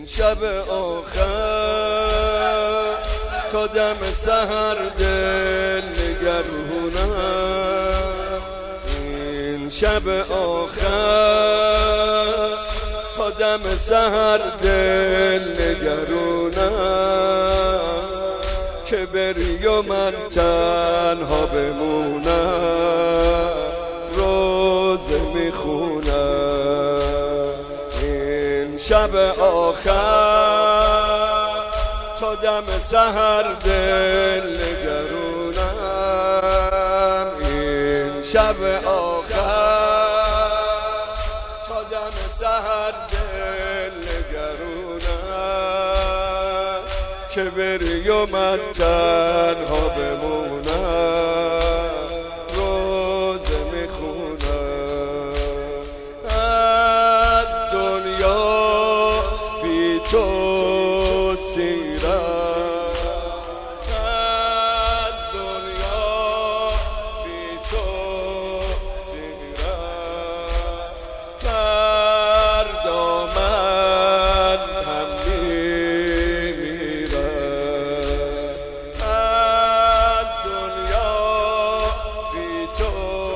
شب آخر تا دم سحر دل نگرونم، این شب آخر تا دم سحر دل نگرونم، که بری و من تنها بمونم روزه میخونم. این شب آخر تا دم سحر دل نگرونم، این شب آخر تا دم سحر دل نگرونم، که بری و من تنها بمونم روزه میخونم. از دنیا بی تو سیرم، از دنیا بی تو سیرم، فردا من هم میمیرم. از دنیا بی تو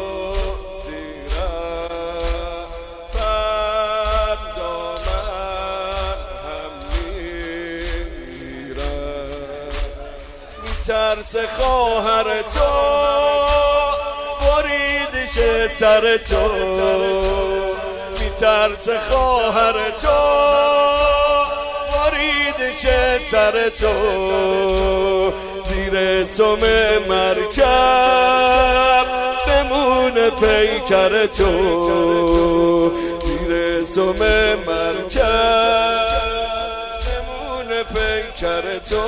سیرم، فردا من هم میمیرم. میترس خواهر تو بریدش سر تو، میترس خواهر تو بریدش سر تو، زیر سم مرکب بمونه پیکر تو، زیر سم مرکب بمونه پیکر تو.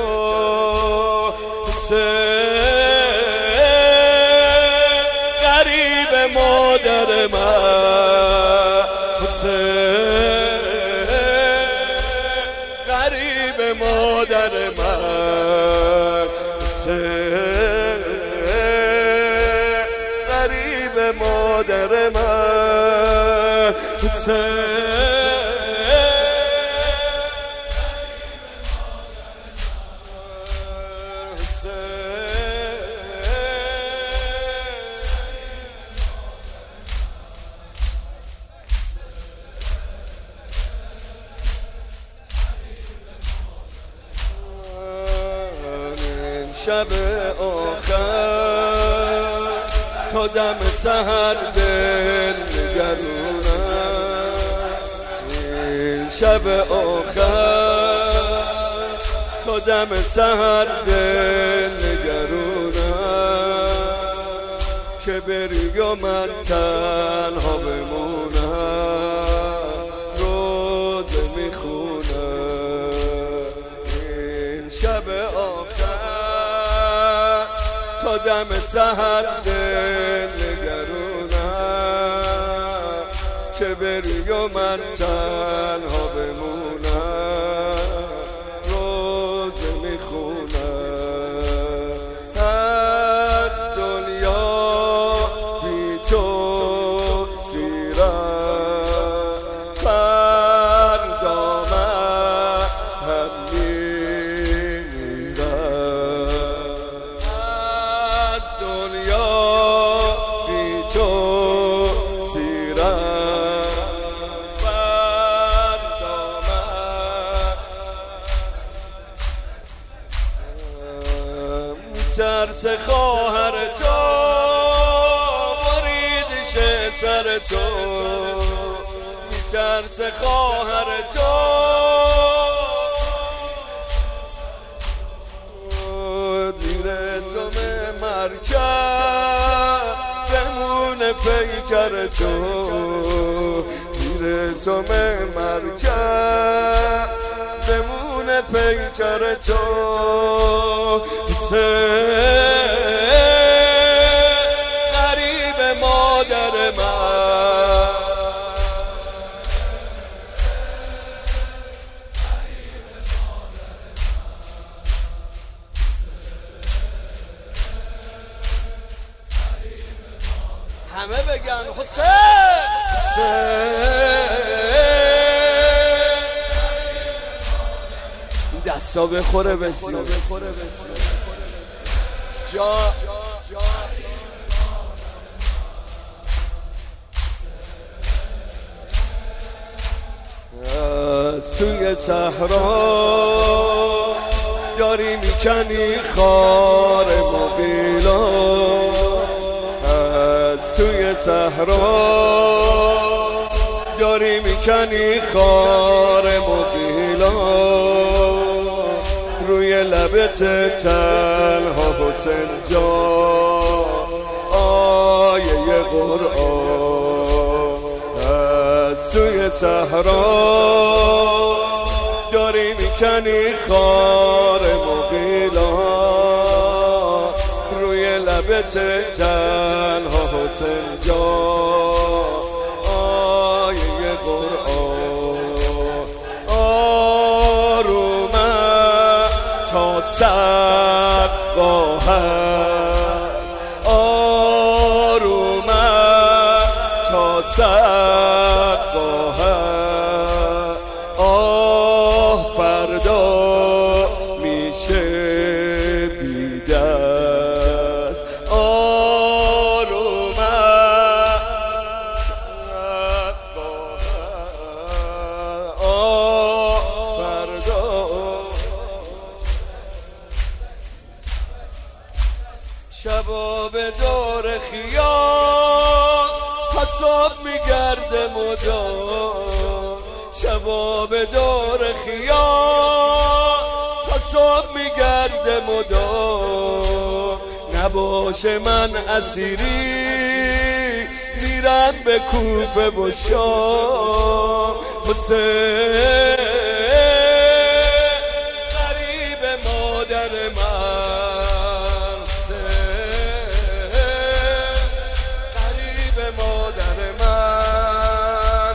غریب مادر من، غریب مادر من، غریب مادر من. شب آخر تا دم سحر دل نگرونم، این شب آخر تا دم سحر دل نگرونم، که بری و من تنها بمونم روزه میخونم. این شب آخر تا دم سحر دل نگرونم، که بری و من تنها بمونم روزه میخونم. از دنیا بی تو سیرم، فردا من هم میمیرم. از دنیا بی تو سیرم، فردا من میترس خواهر تو بریدش سر تو، میترس خواهر تو زیر سم مرکب بمونه پیکر تو، زیر سم مرکب بمونه پیکر تو. غریب مادر من، همه بگن حسین. دستا بخوره بسیار جا از توی صحرا یاری میکنی خار مقیلا، از توی صحرا یاری میکنی خار مقیلا، روی لبت تنها حسین جان آیه قرآن، از توی صحرا داری میکنی خار مقیلا، روی لبت تنها حسین جان آیه قرآن، آرومه تا سقا هست، آرومه تا سقا هست، آه فردا میشه بیدست، آرومه آه فردا. شبا به دور خیام حساب میگرده مدام، شبا به دور خیام حساب میگرده مدام، نباشه من اسیری میرم به کوفه و شام، حسین غریب مادر من، غریب مادر من،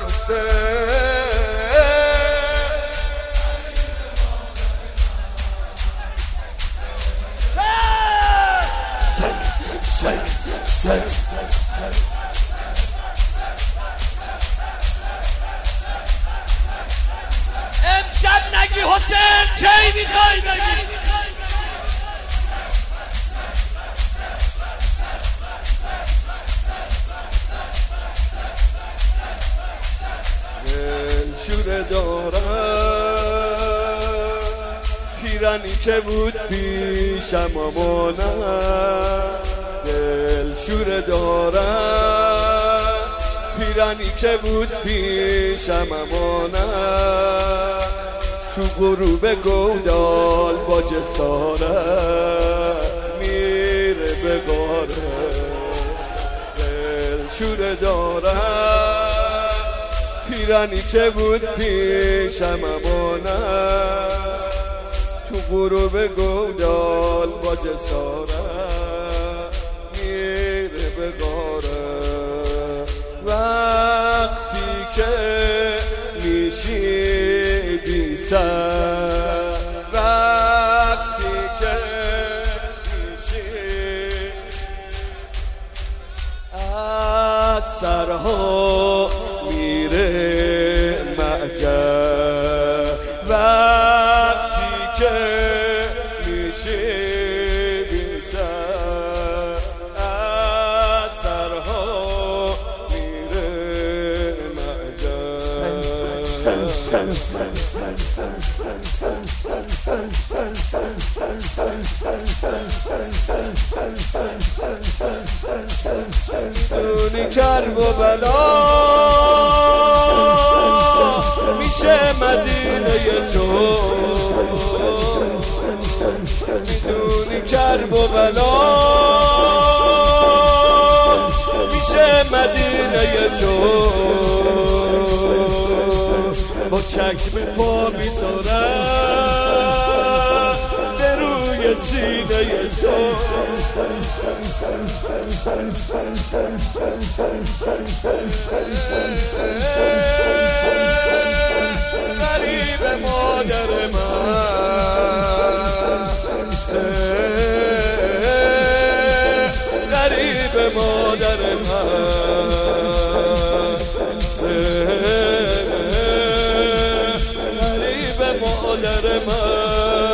امشب نگی حسین کی میخوای بگی؟ شوره دارم پیرانی که بود پیشم آمانم، دل شوره دارم پیرانی که بود پیشم امانم، تو غروب گودال با جسارت میره به غاره، دل شوره دارم پیرانی که بود پیشم امانم، تو غروب گودال با جسارت میره به غاره، وقتی که میشی بی سر، وقتی که میشی از سرها میره معجب، وقتی که میشی بی سر از سرها میره دونی کرب و بلا میشه مدینه تو، میدونی کرب و بلا میشه مدینه تو، با چکم پا میذارم به روی سینه تو، غریب مادر من، غریب مادر من، غریب مادر من.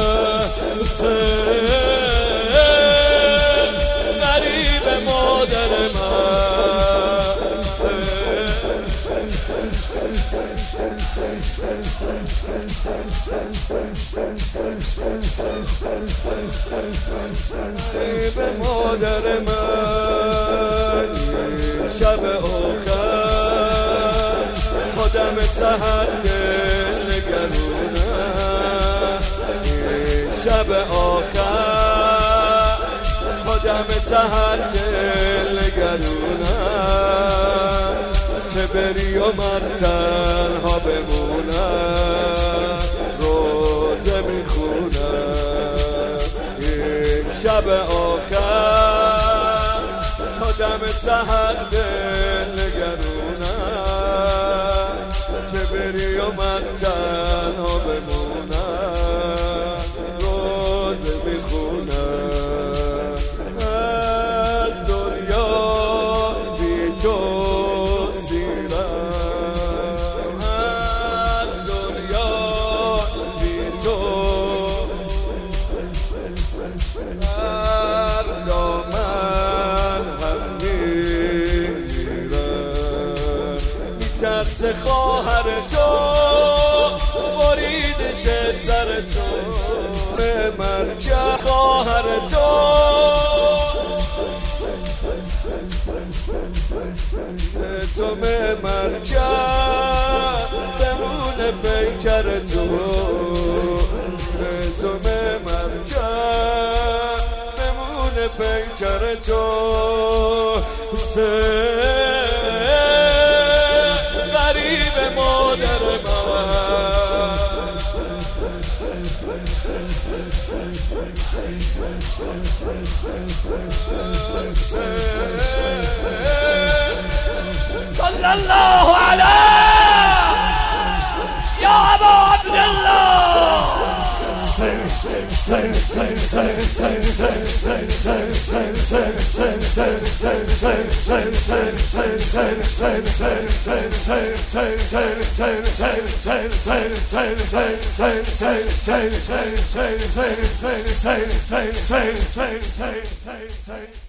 به مادر من شب آخر خودم سحر نگرونم شب آخر خودم سحر نگرونم که بری و من تنها بمونم روزه میخونم شب آخر خودم سحر نگرونم که بری و من تنها بمونم روزه میخونم از دنیا بی تو سیرم از دنیا بی تو در دامن هم میرم میترس خواهر تو برید سر تو به مرکه خواهر تو تو به مرکه بمونه پیکر تو تو به مرکه بمونه پیکر تو غریب مادر من صلى الله عليه يا أبا عبد الله Say